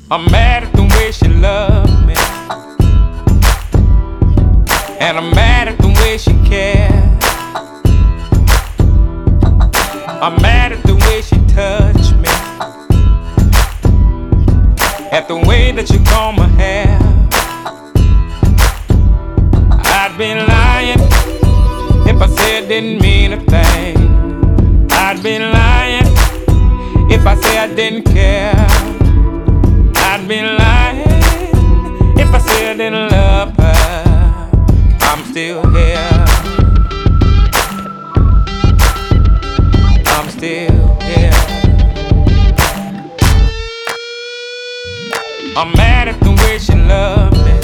I'm mad at the way she loved me, and I'm mad at the way she cared. I'm mad at the way she touched me, at the way that you comb my hair. I'd be lying if I said didn't mean a thing. I'd be lying if I said I didn't care. I'd be lying if I said I didn't love her. I'm still here. I'm still here. I'm mad at the way she loved me,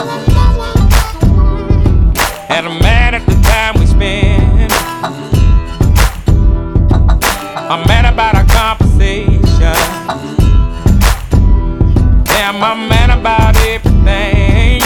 and I'm mad at the time we spend. I'm mad about our conversation. Damn, I'm mad about everything.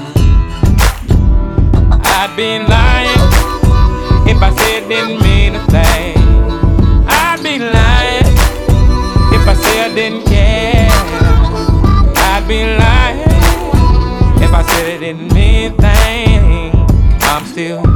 I'd be lying if I said it didn't mean a thing. I'd be lying if I said I didn't care. I'd be lying if I said it didn't mean a thing. I'm still